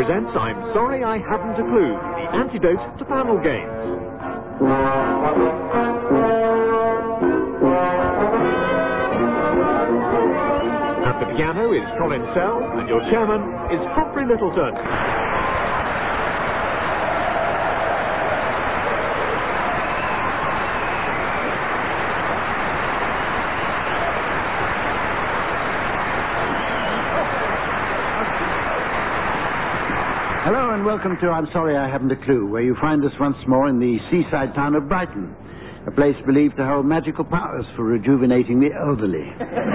presents I'm Sorry I Haven't a Clue, the antidote to panel games. At the piano is Colin Sell, and your chairman is Humphrey Littleton. Hello and welcome to I'm Sorry I Haven't a Clue, where you find us once more in the seaside town of Brighton, a place believed to hold magical powers for rejuvenating the elderly.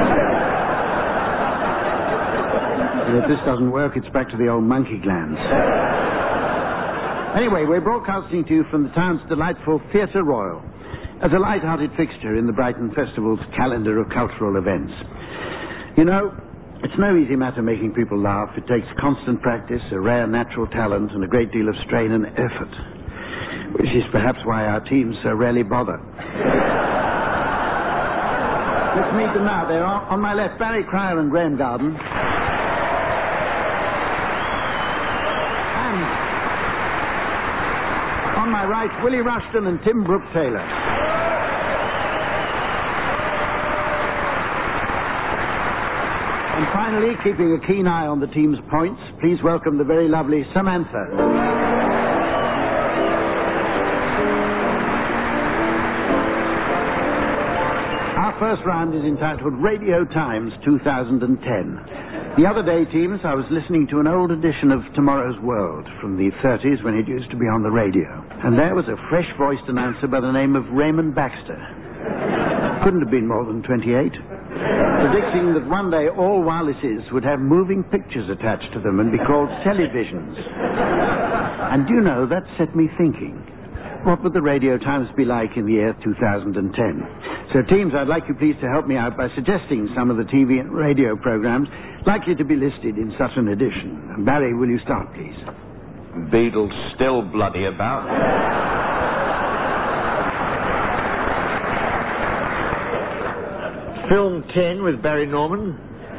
And if this doesn't work, it's back to the old monkey glands. Anyway, we're broadcasting to you from the town's delightful Theatre Royal, as a light-hearted fixture in the Brighton Festival's calendar of cultural events. You know, it's no easy matter making people laugh. It takes constant practice, a rare natural talent, and a great deal of strain and effort, which is perhaps why our teams so rarely bother. Let's meet them now. They're on my left, Barry Cryer and Graham Garden. And on my right, Willie Rushton and Tim Brooke-Taylor. And finally, keeping a keen eye on the team's points, please welcome the very lovely Samantha. Our first round is entitled Radio Times 2010. The other day, teams, I was listening to an old edition of Tomorrow's World from the 30s when it used to be on the radio. And there was a fresh-voiced announcer by the name of Raymond Baxter. Couldn't have been more than 28. Predicting that one day all wirelesses would have moving pictures attached to them and be called televisions. And you know, that set me thinking. What would the Radio Times be like in the year 2010? So, teams, I'd like you please to help me out by suggesting some of the TV and radio programs likely to be listed in such an edition. Barry, will you start, please? Beadle's still bloody about. Film 10 with Barry Norman.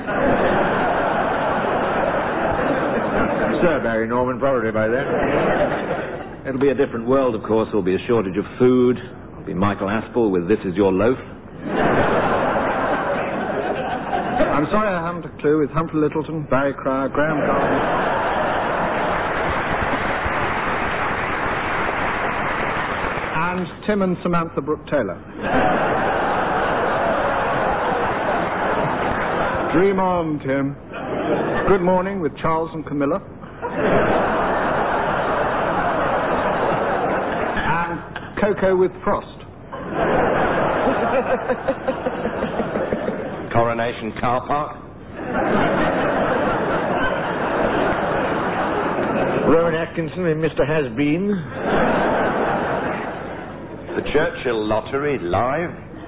Sir Barry Norman, probably by then. It'll be a different world, of course. There'll be a shortage of food. There'll be Michael Aspel with This Is Your Loaf. I'm Sorry I Haven't a Clue with Humphrey Littleton, Barry Cryer, Graham Garden. And Tim and Samantha Brooke-Taylor. Dream on, Tim. Good Morning with Charles and Camilla. And Cocoa with Frost. Coronation Car Park. Rowan Atkinson and Mr. Has-Been. The Churchill Lottery live.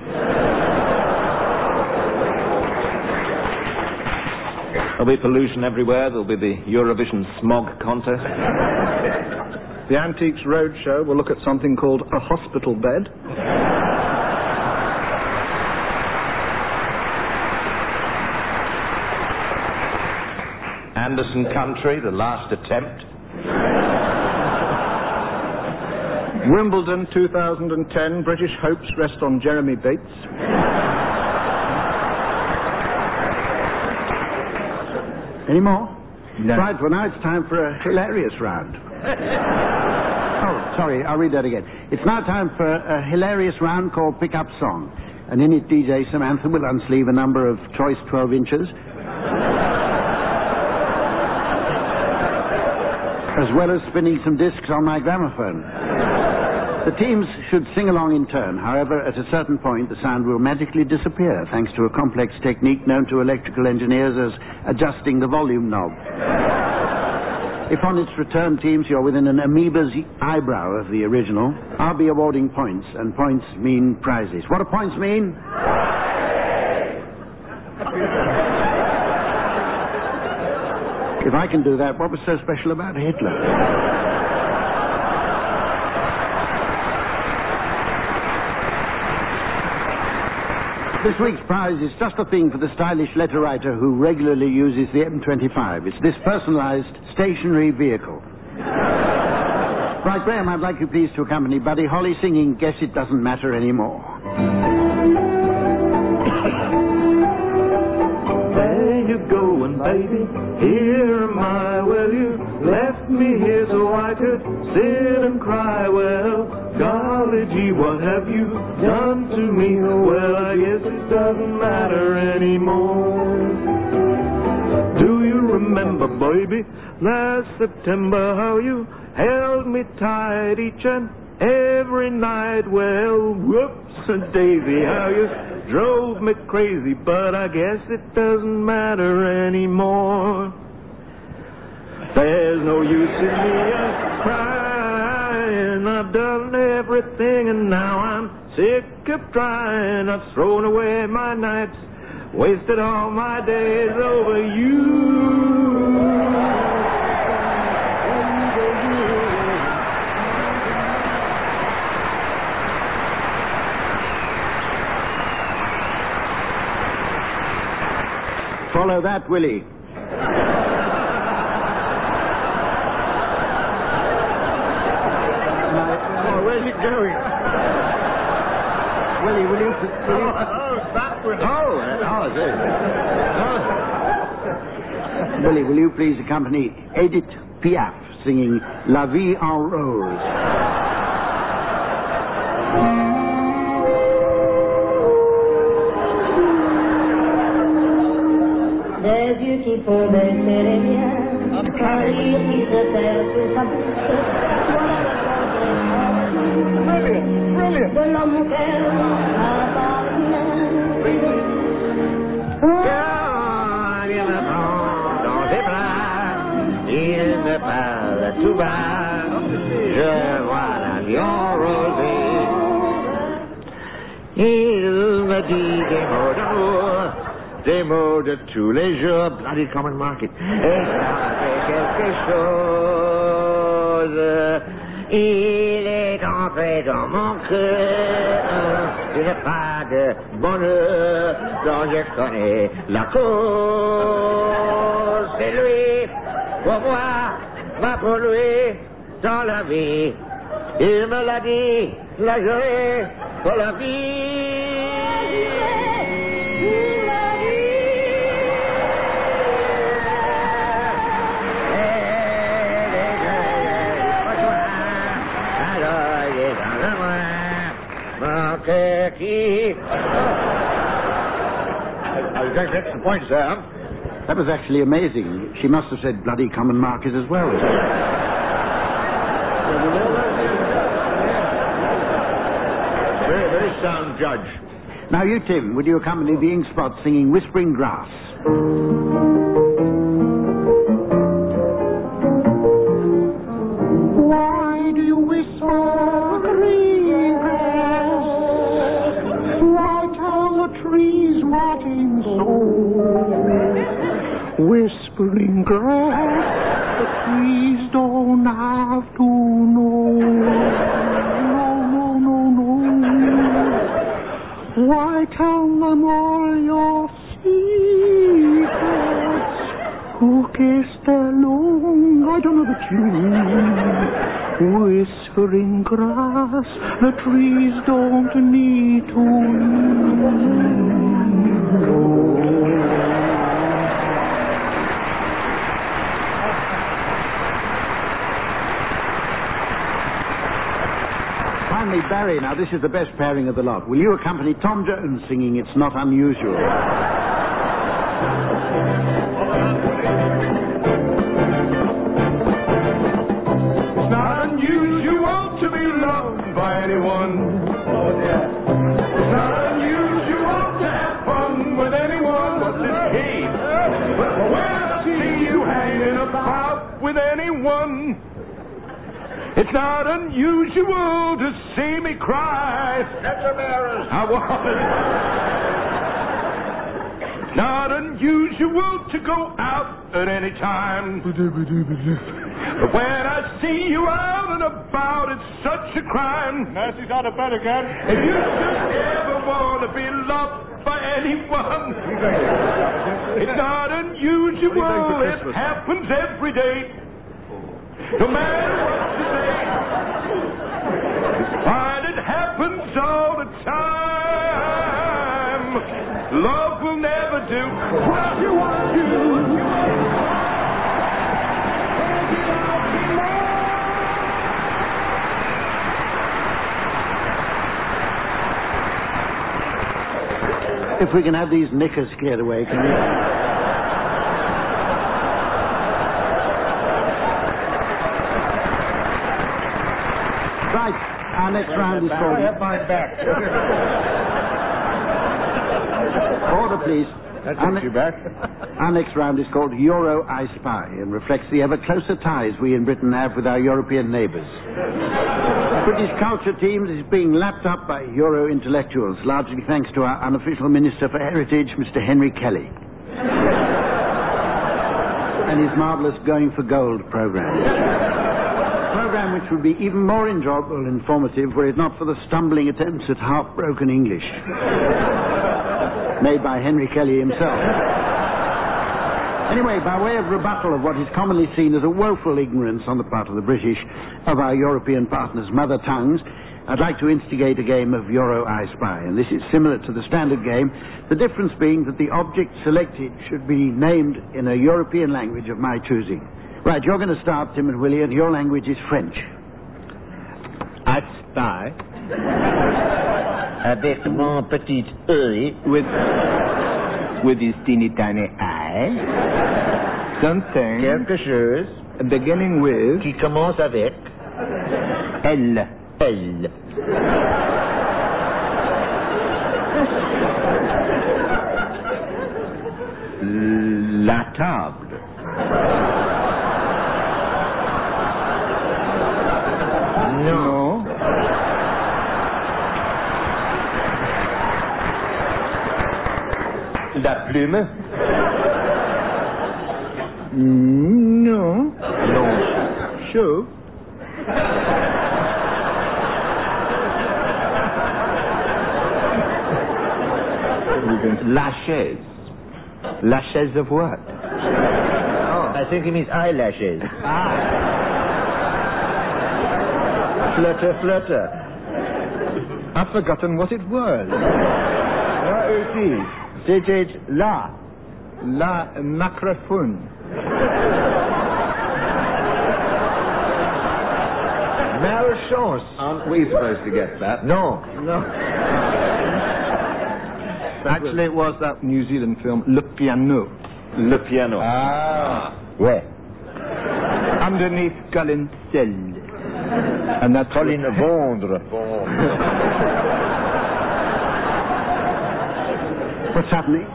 There'll be pollution everywhere. There'll be the Eurovision smog contest. The Antiques Roadshow will look at something called a hospital bed. Anderson Country, The Last Attempt. Wimbledon 2010, British hopes rest on Jeremy Bates. Any more? No. Right, well, now it's time for a hilarious round. Oh, sorry, I'll read that again. It's now time for a hilarious round called Pick Up Song. And in it, DJ Samantha will unsleeve a number of choice 12 inches, as well as spinning some discs on my gramophone. The teams should sing along in turn. However, at a certain point, the sound will magically disappear thanks to a complex technique known to electrical engineers as adjusting the volume knob. If on its return, teams, you're within an amoeba's eyebrow of the original, I'll be awarding points, and points mean prizes. What do points mean? If I can do that, what was so special about Hitler? This week's prize is just a thing for the stylish letter writer who regularly uses the M25. It's this personalized stationary vehicle. Right, Graham, I'd like you please to accompany Buddy Holly singing Guess It Doesn't Matter Anymore. There you going, baby, here am I. Well, you left me here so I could sit and cry. Well, golly gee, what have you done to me? Well, I guess it doesn't matter anymore. Do you remember, baby, last September, how you held me tight each and every night? Well, whoops and daisy, how you drove me crazy, but I guess it doesn't matter anymore. There's no use in me crying. I've done everything and now I'm sick of trying. I've thrown away my nights, wasted all my days over you. Follow that, Willie. Where's it going? Willie, will you... Backward. Willie, will you please accompany Edith Piaf singing La Vie en Rose? Des yeux qui font baisser les miens, un rire qui se perd sur sa bouche. Brilliant. De l'homme auquel on Dans ses bras, il me parle tout bas. Je vois l'avion rosé. Il me dit des mots d'amour, des mots de tous les jours. Bloody Common Market. Et ça fait quelque chose. Il est entré dans mon cœur une part de bonheur dont je connais la cause. C'est lui, pour moi, pas pour lui, dans la vie. Il me l'a dit, la journée, pour la vie. That's the point, sir. That was actually amazing. She must have said bloody common market as well. Very, very sound judge. Now you, Tim, would you accompany the Ink Spot singing Whispering Grass? Why do you whisper green grass? Why tell the trees rotting so? Whispering grass, the trees don't have to know. No. Why tell them all your secrets? Who kissed along? I don't know the tune. Whispering grass, the trees don't need to know. Finally, Barry, now this is the best pairing of the lot. Will you accompany Tom Jones singing It's Not Unusual? It's not unusual to be loved by anyone. It's not unusual to have fun with anyone. What's this key? But when I see you hanging about with anyone, it's not unusual to see me cry. That's embarrassing. I was. It's not unusual to go out at any time. But when I see you out and about, it's such a crime. Nancy's out of bed again. If you should ever want to be loved by anyone, it's not unusual. It happens every day. no matter what you say. Find it happens all the time. Love will never do what you want to do. If we can have these knickers cleared away, can we? Right, our next round is called... I have my back. Order, please. That takes you back. Our next round is called Euro I Spy and reflects the ever closer ties we in Britain have with our European neighbours. British culture teams is being lapped up by Euro intellectuals, largely thanks to our unofficial Minister for Heritage, Mr. Henry Kelly, and his marvellous Going for Gold programme. Program which would be even more enjoyable and informative were it not for the stumbling attempts at half-broken English made by Henry Kelly himself. Anyway, by way of rebuttal of what is commonly seen as a woeful ignorance on the part of the British of our European partners' mother tongues, I'd like to instigate a game of Euro I Spy, and this is similar to the standard game, the difference being that the object selected should be named in a European language of my choosing. Right, you're going to start, Tim and Willie, and your language is French. I spy avec mon petit œil With his teeny tiny eye. Something quelque chose beginning with qui commence avec L. L. La table. Non. La plume. Non. Non. Chaud. La chaise. La chaise of what? I think he means eyelashes. Flutter, flutter. I've forgotten what it was. Là aussi. C'était là. La microphone. Malchance. Aren't we supposed to get that? No. No. Actually, it was that New Zealand film, Le Piano. Le Piano. Ah. Ouais. Underneath Colin Sell. And that's Colin Vondre. What's happening?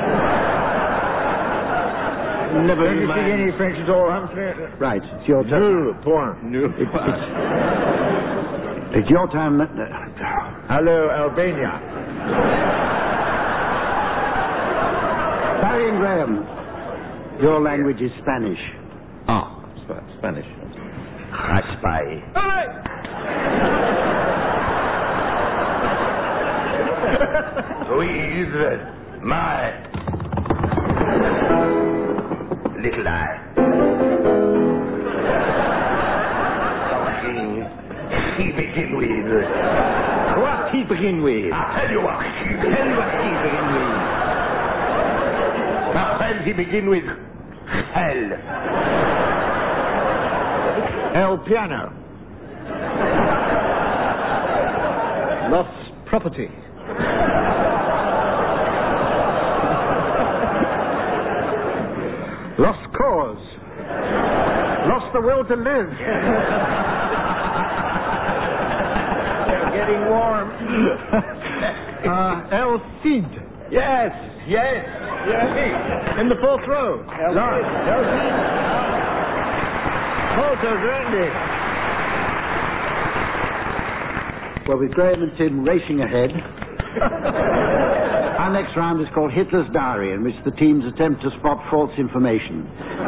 Never Don't you speak any French at all, Humphrey? Right, it's your turn. Nul point. It's your time. Hello, Albania. Barry and Graham, your language is Spanish. Spanish. I spy. With my little eye. Something he begin with. What he begin with? I'll tell you what he begin with. My friends, he begin with hell. El piano. Lost property. Lost cause. Lost the will to live. They're getting warm. El Cid. Yes. In the fourth row. Molto grande. Well, with Graham and Tim racing ahead, our next round is called Hitler's Diary, in which the teams attempt to spot false information.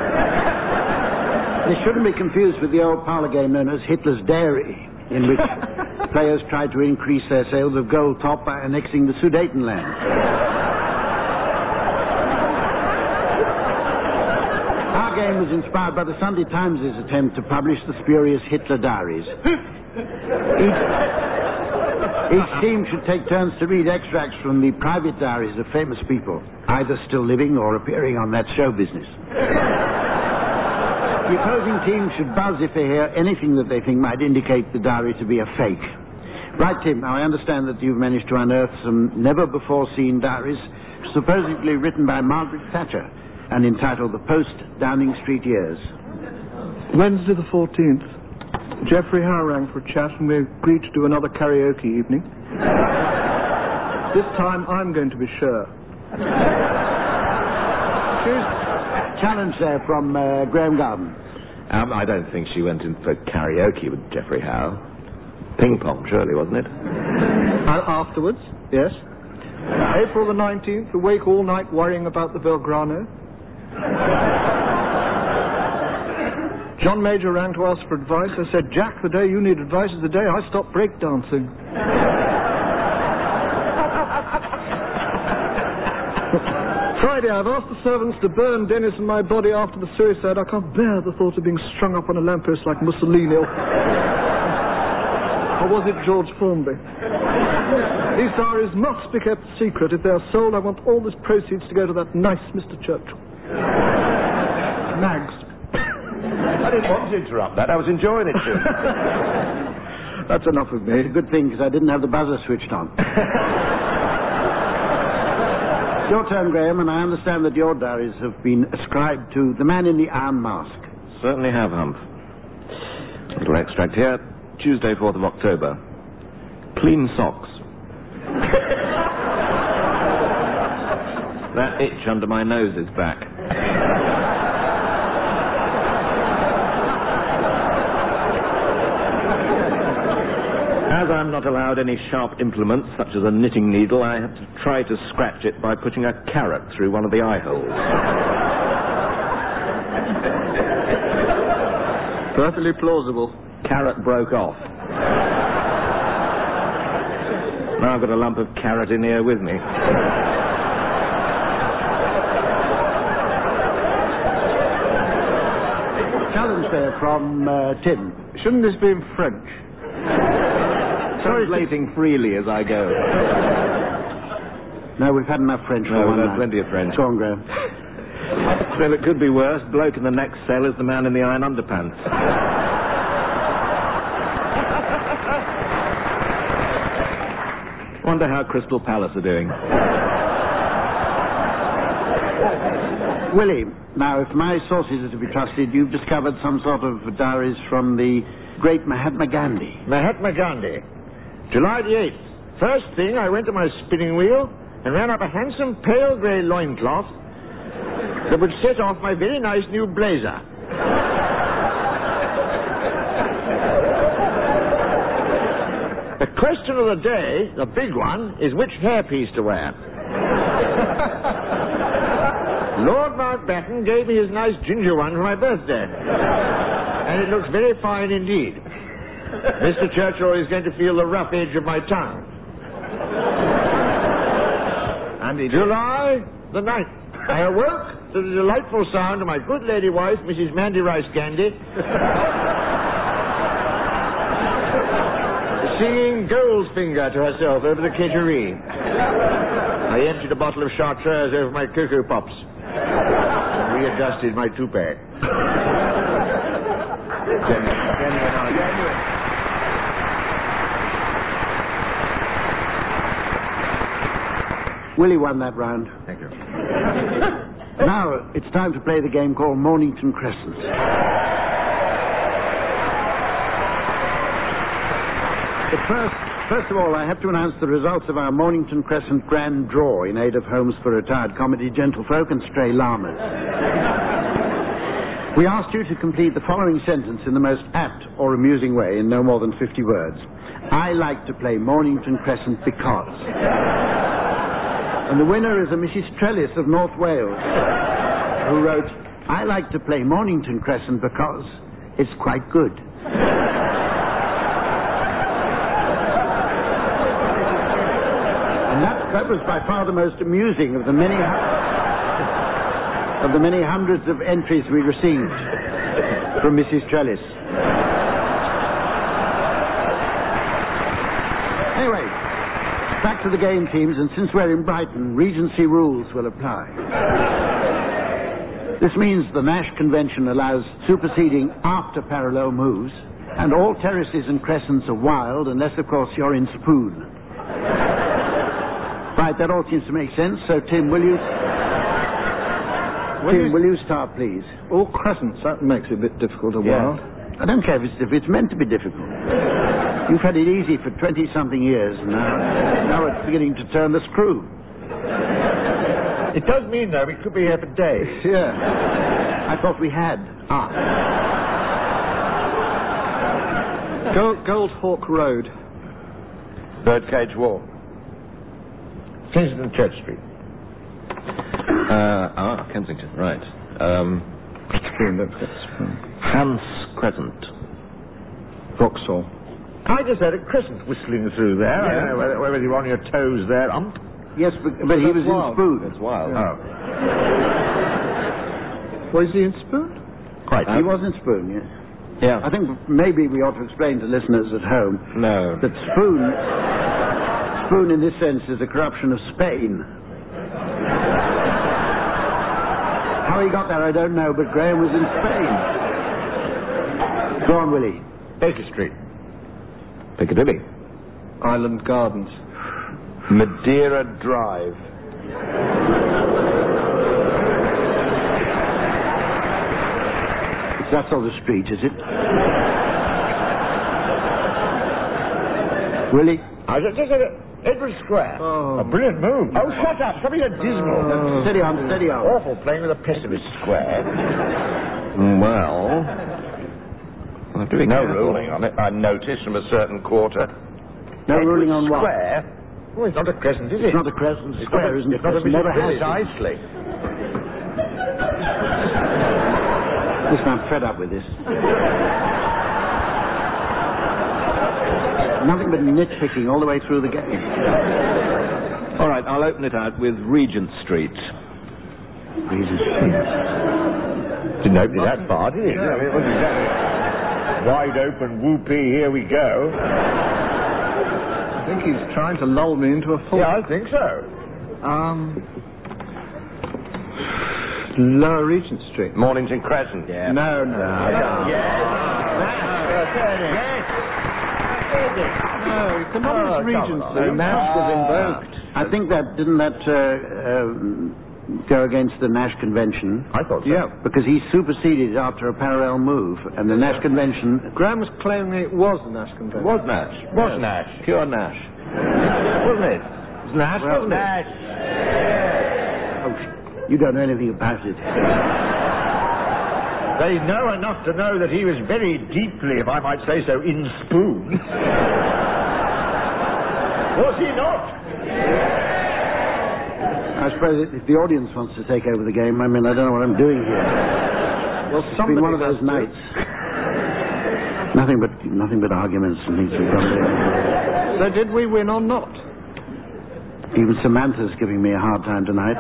This shouldn't be confused with the old parlour game known as Hitler's Dairy, in which players tried to increase their sales of gold top by annexing the Sudetenland. Our game was inspired by the Sunday Times' attempt to publish the spurious Hitler diaries. Each team should take turns to read extracts from the private diaries of famous people, either still living or appearing on that show business. The opposing team should buzz if they hear anything that they think might indicate the diary to be a fake. Right, Tim, now I understand that you've managed to unearth some never-before-seen diaries supposedly written by Margaret Thatcher and entitled The Post-Downing Street Years. Wednesday the 14th. Geoffrey Howe rang for a chat and we agreed to do another karaoke evening. This time I'm going to be sure. Challenge there from Graham Garden. I don't think she went in for karaoke with Geoffrey Howe. Ping pong, surely, wasn't it? Afterwards, yes. April the 19th, awake all night worrying about the Belgrano. John Major rang to ask for advice. I said, Jack, the day you need advice is the day I stop breakdancing. Friday, I've asked the servants to burn Dennis and my body after the suicide. I can't bear the thought of being strung up on a lamppost like Mussolini. Or was it George Formby? These diaries must be kept secret. If they are sold, I want all this proceeds to go to that nice Mr. Churchill. Mags. I didn't want to interrupt that. I was enjoying it, too. That's enough of me. It's a good thing, because I didn't have the buzzer switched on. Your turn, Graham, and I understand that your diaries have been ascribed to the man in the iron mask. Certainly have, Humph. A little extract here. Tuesday, 4th of October. Clean socks. That itch under my nose is back. As I'm not allowed any sharp implements, such as a knitting needle, I had to try to scratch it by putting a carrot through one of the eye holes. Perfectly plausible. Carrot broke off. Now I've got a lump of carrot in here with me. Challenge there from Tim. Shouldn't this be in French? Translating freely as I go. No, we've had enough French for No, one we've night. had plenty of French. Go on, Graham. Well, it could be worse. Bloke in the next cell is the man in the iron underpants. Wonder how Crystal Palace are doing. Willie, now, if my sources are to be trusted, you've discovered some sort of diaries from the great Mahatma Gandhi. Mahatma Gandhi. July the 8th. First thing, I went to my spinning wheel and ran up a handsome pale grey loincloth that would set off my very nice new blazer. The question of the day, the big one, is which hairpiece to wear. Lord Mountbatten gave me his nice ginger one for my birthday. And it looks very fine indeed. Mr. Churchill is going to feel the rough edge of my tongue. And July the 9th. I awoke to the delightful sound of my good lady wife, Mrs. Mandy Rice Gandhi, singing Goldfinger to herself over the Kittery. I emptied a bottle of Chartreuse over my Cocoa Pops. Readjusted my toupee. Willie won that round. Thank you. Now, it's time to play the game called Mornington Crescent. But first of all, I have to announce the results of our Mornington Crescent Grand Draw in aid of Homes for Retired Comedy Gentlefolk and Stray Llamas. We asked you to complete the following sentence in the most apt or amusing way in no more than 50 words. I like to play Mornington Crescent because... And the winner is a Mrs. Trellis of North Wales, who wrote, I like to play Mornington Crescent because it's quite good. And that was by far the most amusing of the many... of the many hundreds of entries we received from Mrs. Trellis. Anyway, back to the game teams, and since we're in Brighton, Regency rules will apply. This means the Nash Convention allows superseding after parallel moves, and all terraces and crescents are wild, unless, of course, you're in spoon. Right, that all seems to make sense, so Tim, will you start, please? All crescents, that makes it a bit difficult a while. I don't care if it's meant to be difficult. You've had it easy for 20-something years, and now it's beginning to turn the screw. It does mean, though, we could be here for days. Yeah. I thought we had. Goldhawk Road. Birdcage Walk. Kensington Church Street. Kensington, right. Spoon, don't forget Spoon. Hans Crescent. Vauxhall. I just heard a crescent whistling through there. I don't know whether you were on your toes there, Yes, but he was in spoon. That's wild. Oh. Was he in Spoon? Quite. He was in spoon, yes. Yeah. I think maybe we ought to explain to listeners at home No. that spoon in this sense is a corruption of Spain. How he got there, I don't know, but Graham was in Spain. Go on, Willie. Baker Street. Piccadilly. Island Gardens. Madeira Drive. It's that sort of street, is it? Willie? I just said Edward Square. Oh. A brilliant move. Oh, shut up. Something so dismal. Steady on, steady on. Awful playing with a pessimist square. Well, I'll have to be No careful. ruling on it, I noticed from a certain quarter. No ruling on what? Square? Oh, it's not a crescent, is it? It's not a crescent square, isn't it? It's not a Never has been. Precisely. Listen, I'm fed up with this. Nothing but nitpicking all the way through the game. All right, I'll open it out with Regent Street. Regent Street. Didn't open it that far, did it? I mean, it wasn't exactly wide open, whoopee, here we go. I think he's trying to lull me into a fall. Yeah, I think so. Lower Regent Street. Mornington Crescent. Yeah. No. Yes. No, it's not Regent So Street. Nash was invoked. I think didn't that go against the Nash Convention? I thought so. Yeah. Because he superseded after a parallel move, and the Nash Convention... Graham was claiming it was the Nash Convention. Was Nash. Was Nash. Pure Nash. Wasn't it? It was Nash, wasn't it? Nash. Oh, you don't know anything about it. They know enough to know that he was very deeply, if I might say so, in spoon. Was he not? I suppose if the audience wants to take over the game, I mean, I don't know what I'm doing here. Well, It's been one of those has to. nights. Nothing but arguments and things we've gone there. So did we win or not? Even Samantha's giving me a hard time tonight.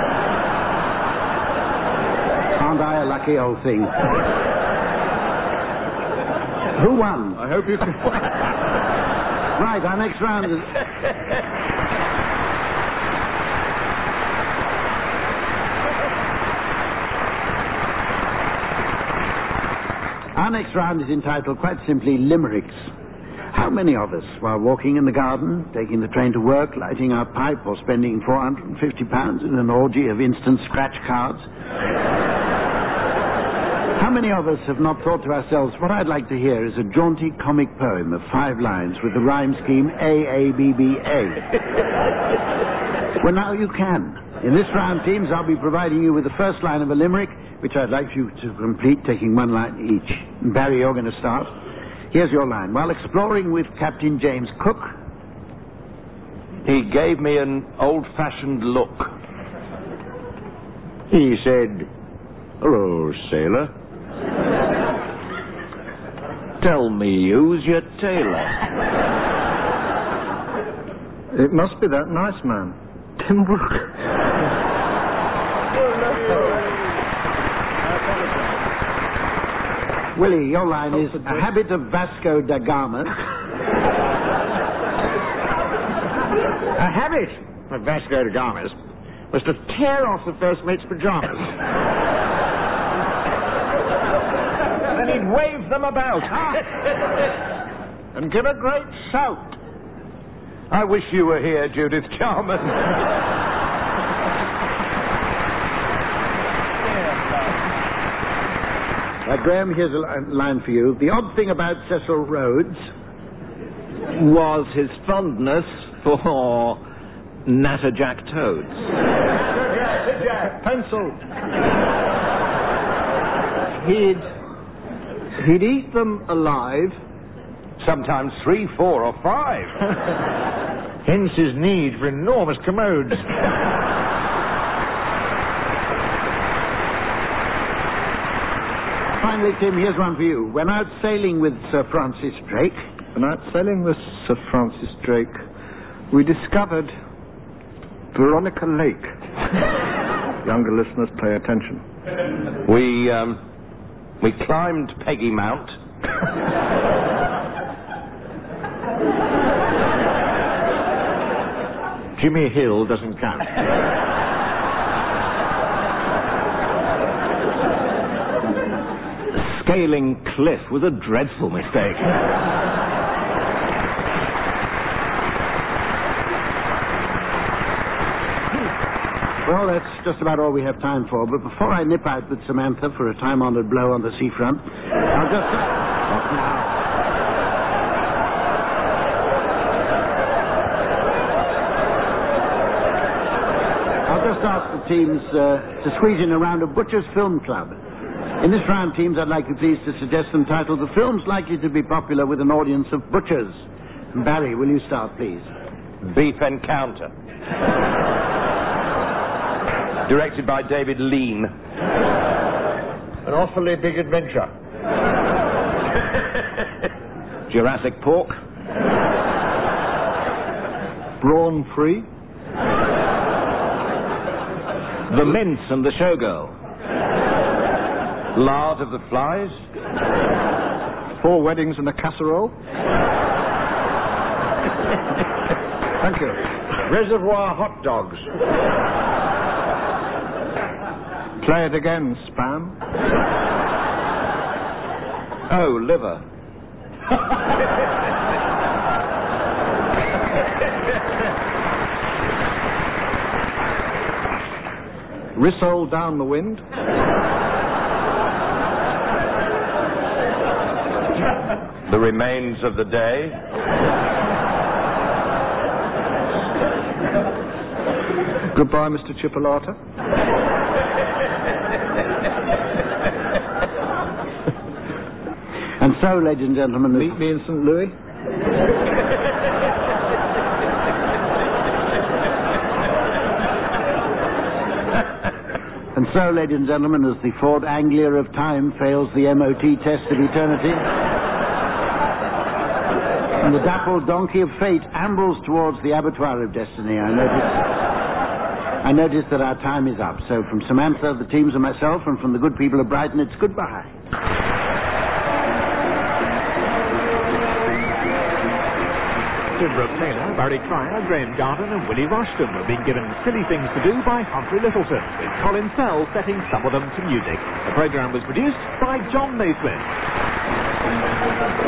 Aren't I a lucky old thing? Who won? I hope you can... Right, our next round is... Our next round is entitled, quite simply, Limericks. How many of us, while walking in the garden, taking the train to work, lighting our pipe, or spending £450 in an orgy of instant scratch cards, how many of us have not thought to ourselves, what I'd like to hear is a jaunty comic poem of 5 lines with the rhyme scheme A-A-B-B-A? Well, now you can. In this round, teams, I'll be providing you with the first line of a limerick, which I'd like you to complete, taking 1 line each. Barry, you're going to start. Here's your line. While exploring with Captain James Cook, He gave me an old-fashioned look. He said, "Hello, sailor." Tell me, who's your tailor? It must be that nice man, Tim Brooke. Willie, your line is a habit of Vasco da Gama. A habit of Vasco da Gama's was to tear off the first mate's pajamas. And he'd wave them about. And give a great shout. I wish you were here, Judith Jarman. Graham, here's a line for you. The odd thing about Cecil Rhodes Was his fondness for Natterjack toads. Pencil. He'd eat them alive. Sometimes 3, 4, or 5. Hence his need for enormous commodes. Finally, Tim, here's one for you. When out sailing with Sir Francis Drake... When out sailing with Sir Francis Drake, we discovered Veronica Lake. Younger listeners, pay attention. We climbed Peggy Mount. Jimmy Hill doesn't count. Scaling cliff was a dreadful mistake. Well, that's just about all we have time for. But before I nip out with Samantha for a time-honored blow on the seafront, I'll just... What now? I'll just ask the teams to squeeze in a round of Butcher's Film Club. In this round, teams, I'd like you please to suggest some titles of films likely to be popular with an audience of butchers. Barry, will you start, please? Beef Encounter. Directed by David Lean. An awfully big adventure. Jurassic Pork. Brawn Free. The Mince and the Showgirl. Lard of the Flies. 4 Weddings and a Casserole. Thank you. Reservoir Hot Dogs. Play it again, Spam. Oh, Liver. Rissole Down the Wind. The Remains of the Day. Goodbye, Mr. Chipolata. And so, ladies and gentlemen... Meet me in St. Louis. And so, ladies and gentlemen, as the Ford Anglia of time fails the MOT test of eternity, and the dappled donkey of fate ambles towards the abattoir of destiny, I notice that our time is up. So from Samantha, the teams, and myself, and from the good people of Brighton, it's goodbye. Tim Brooke Taylor, Barry Cryer, Graham Garden and Willie Rushton have been given Silly Things to Do by Humphrey Littleton, with Colin Sell setting some of them to music. The programme was produced by John Naismith.